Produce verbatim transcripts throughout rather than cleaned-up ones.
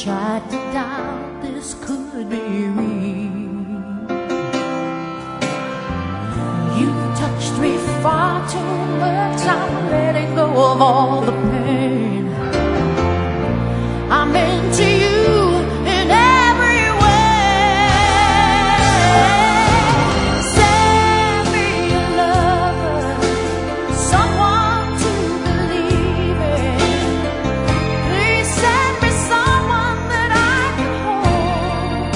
tried to doubt this could be real. You touched me far too much. I'm letting go of all the pain. I'm into you in every way. Send me a lover, someone to believe in. Please send me someone that I can hold.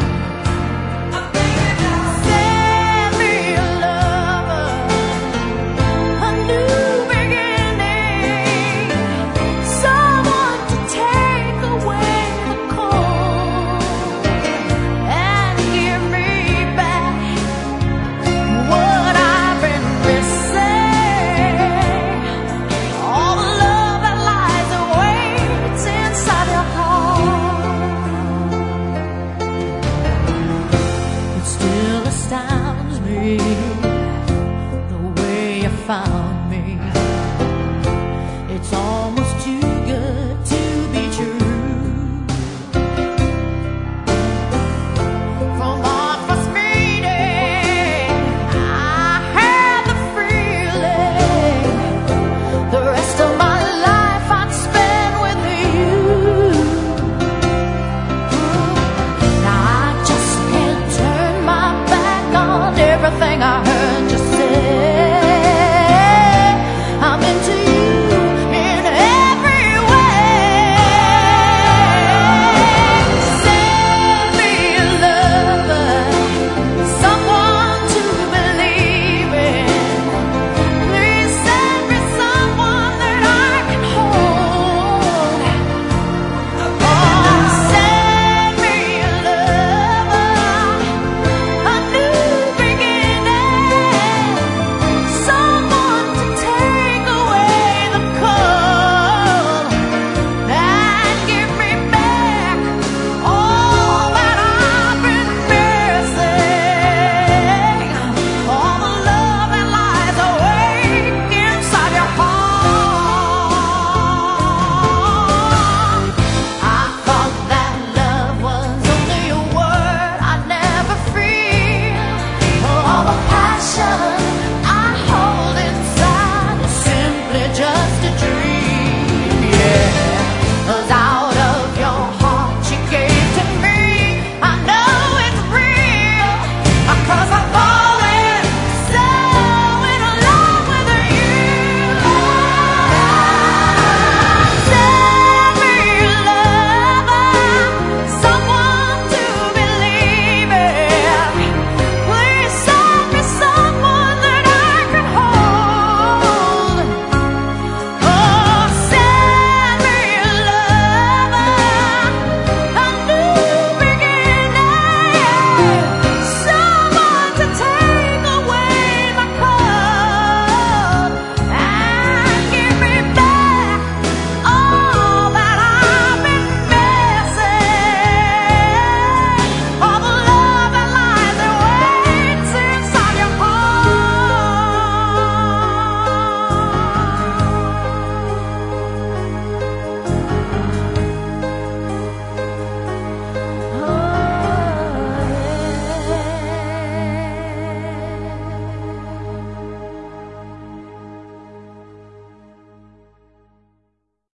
Send me a lover, a new beginning, someone to take away the cold and give me back what I've been missing. All the love that lies and waits inside your heart. It still astounds me the way you found